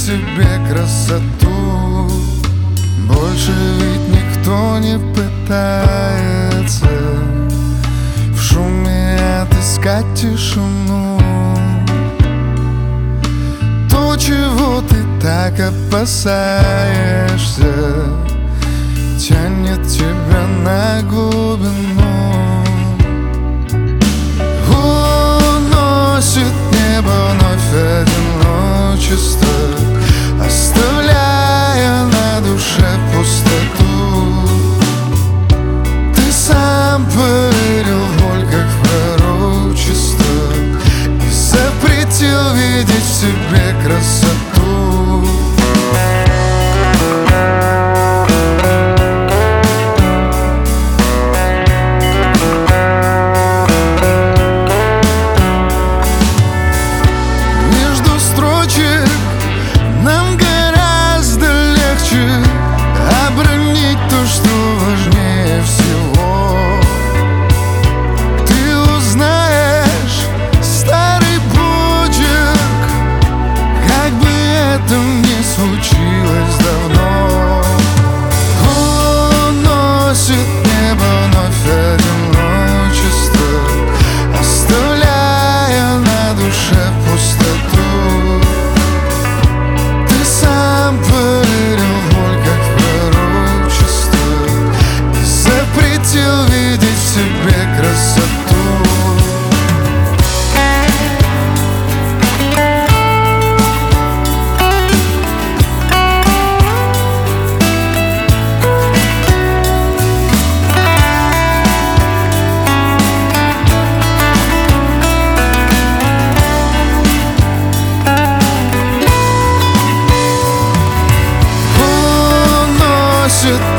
себе красоту. Больше ведь никто не пытается в шуме отыскать тишину. То, чего ты так опасаешься, тянет тебя на глубину. Уносит небо вновь одиночество, оставляя на душе пустоту. Ты сам поверил в боль, как в пророчество, и запретил видеть в себе красоту. Нам гораздо легче обронить то, что важнее всего. Ты узнаешь старый почерк, как бы это ни случилось давно. Уносит небо вновь одиночество, оставляя на душе пустоту. Поверил в боль, как в пророчество, и запретил видеть в себе красоту. Уносит